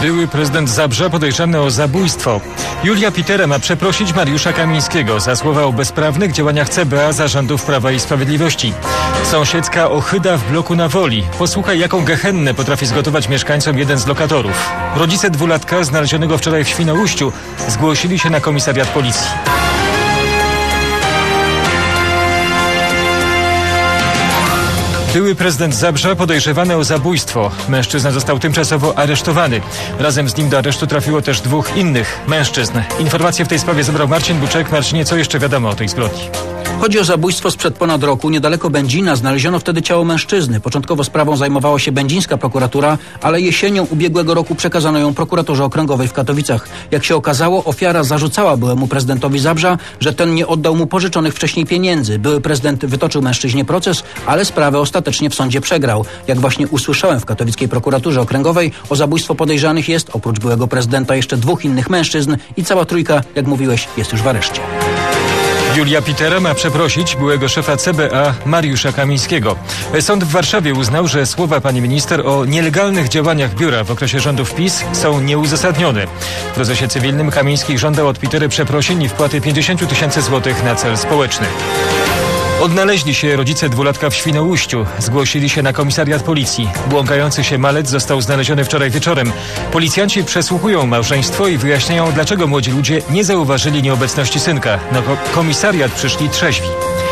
były prezydent Zabrza podejrzany o zabójstwo. Julia Pitera ma przeprosić Mariusza Kamińskiego za słowa o bezprawnych działaniach CBA zarządów Prawa i Sprawiedliwości. Sąsiedzka ohyda w bloku na Woli. Posłuchaj, jaką gehennę potrafi zgotować mieszkańcom jeden z lokatorów. Rodzice dwulatka znalezionego wczoraj w Świnoujściu zgłosili się na komisariat policji. Były prezydent Zabrza podejrzewany o zabójstwo. Mężczyzna został tymczasowo aresztowany. Razem z nim do aresztu trafiło też 2 innych mężczyzn. Informacje w tej sprawie zebrał Marcin Buczek. Marcinie, co jeszcze wiadomo o tej zbrodni? Chodzi o zabójstwo sprzed ponad roku. Niedaleko Będzina znaleziono wtedy ciało mężczyzny. Początkowo sprawą zajmowała się będzińska prokuratura, ale jesienią ubiegłego roku przekazano ją prokuraturze okręgowej w Katowicach. Jak się okazało, ofiara zarzucała byłemu prezydentowi Zabrza, że ten nie oddał mu pożyczonych wcześniej pieniędzy. Były prezydent wytoczył mężczyźnie proces, ale sprawę ostatecznie w sądzie przegrał. Jak właśnie usłyszałem w katowickiej prokuraturze okręgowej, o zabójstwo podejrzanych jest, oprócz byłego prezydenta, jeszcze 2 innych mężczyzn i cała trójka, jak mówiłeś, jest już w areszcie. Julia Pitera ma przeprosić byłego szefa CBA Mariusza Kamińskiego. Sąd w Warszawie uznał, że słowa pani minister o nielegalnych działaniach biura w okresie rządów PiS są nieuzasadnione. W procesie cywilnym Kamiński żądał od Pitery przeprosin i wpłaty 50 000 złotych na cel społeczny. Odnaleźli się rodzice dwulatka w Świnoujściu. Zgłosili się na komisariat policji. Błąkający się malec został znaleziony wczoraj wieczorem. Policjanci przesłuchują małżeństwo i wyjaśniają, dlaczego młodzi ludzie nie zauważyli nieobecności synka. Na komisariat przyszli trzeźwi.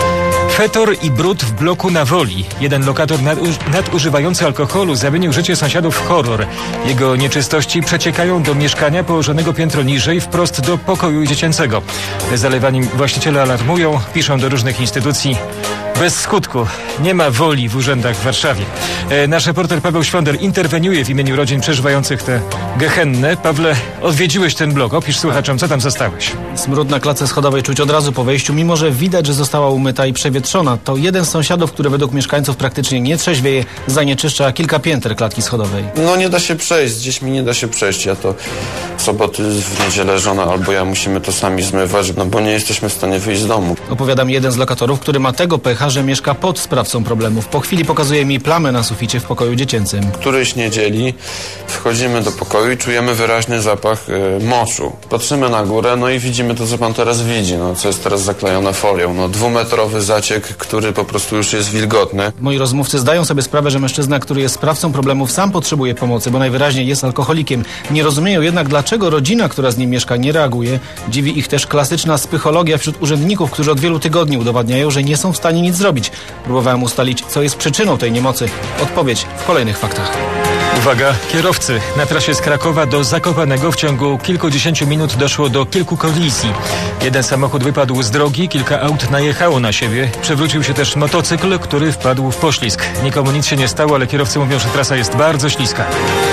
Fetor i brud w bloku na Woli. Jeden lokator nadużywający alkoholu zamienił życie sąsiadów w horror. Jego nieczystości przeciekają do mieszkania położonego piętro niżej, wprost do pokoju dziecięcego. Zalewani właściciele alarmują, piszą do różnych instytucji. Bez skutku. Nie ma woli w urzędach w Warszawie. Nasz reporter Paweł Świąder interweniuje w imieniu rodzin przeżywających tę gehennę. Pawle, odwiedziłeś ten blok. Opisz słuchaczom, co tam zastałeś. Smród na klatce schodowej czuć od razu po wejściu, mimo że widać, że została umyta i przewietrzona. To jeden z sąsiadów, który według mieszkańców praktycznie nie trzeźwieje, zanieczyszcza kilka pięter klatki schodowej. No nie da się przejść, z dziećmi nie da się przejść. Ja to w soboty, w niedzielę żona albo ja musimy to sami zmywać, no bo nie jesteśmy w stanie wyjść z domu. Opowiada mi jeden z lokatorów, który ma tego pecha, że mieszka pod sprawcą problemów. Po chwili pokazuje mi plamę na suficie w pokoju dziecięcym. Którejś niedzieli wchodzimy do pokoju i czujemy wyraźny zapach moczu. Patrzymy na górę, no i widzimy to, co pan teraz widzi, no co jest teraz zaklejone folią. No 2-metrowy zaciek, który po prostu już jest wilgotny. Moi rozmówcy zdają sobie sprawę, że mężczyzna, który jest sprawcą problemów, sam potrzebuje pomocy, bo najwyraźniej jest alkoholikiem. Nie rozumieją jednak, dlaczego rodzina, która z nim mieszka, nie reaguje. Dziwi ich też klasyczna spychologia wśród urzędników, którzy od wielu tygodni udowadniają, że nie są w stanie nic zrobić. Próbowałem ustalić, co jest przyczyną tej niemocy. Odpowiedź w kolejnych faktach. Uwaga, kierowcy. Na trasie z Krakowa do Zakopanego w ciągu kilkudziesięciu minut doszło do kilku kolizji. Jeden samochód wypadł z drogi, kilka aut najechało na siebie. Przewrócił się też motocykl, który wpadł w poślizg. Nikomu nic się nie stało, ale kierowcy mówią, że trasa jest bardzo śliska.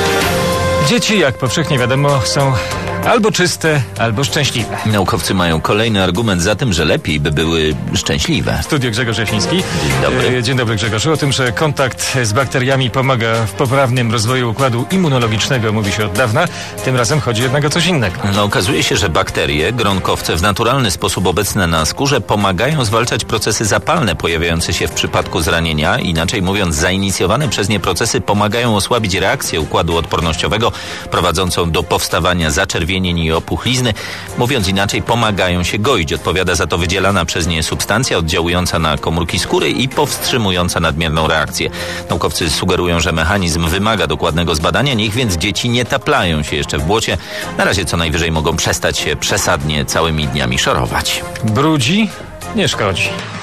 Dzieci, jak powszechnie wiadomo, są albo czyste, albo szczęśliwe. Naukowcy mają kolejny argument za tym, że lepiej by były szczęśliwe. W studiu Grzegorz Jaśliński. Dzień dobry. Dzień dobry, Grzegorzu. O tym, że kontakt z bakteriami pomaga w poprawnym rozwoju układu immunologicznego, mówi się od dawna. Tym razem chodzi jednak o coś innego. No, okazuje się, że bakterie, gronkowce w naturalny sposób obecne na skórze pomagają zwalczać procesy zapalne pojawiające się w przypadku zranienia. Inaczej mówiąc, zainicjowane przez nie procesy pomagają osłabić reakcję układu odpornościowego prowadzącą do powstawania zaczerwienień i opuchlizny. Mówiąc inaczej, pomagają się goić. Odpowiada za to wydzielana przez nie substancja oddziałująca na komórki skóry i powstrzymująca nadmierną reakcję. Naukowcy sugerują, że mechanizm wymaga dokładnego zbadania, niech więc dzieci nie taplają się jeszcze w błocie. Na razie co najwyżej mogą przestać się przesadnie całymi dniami szorować. Brudzi? Nie szkodzi.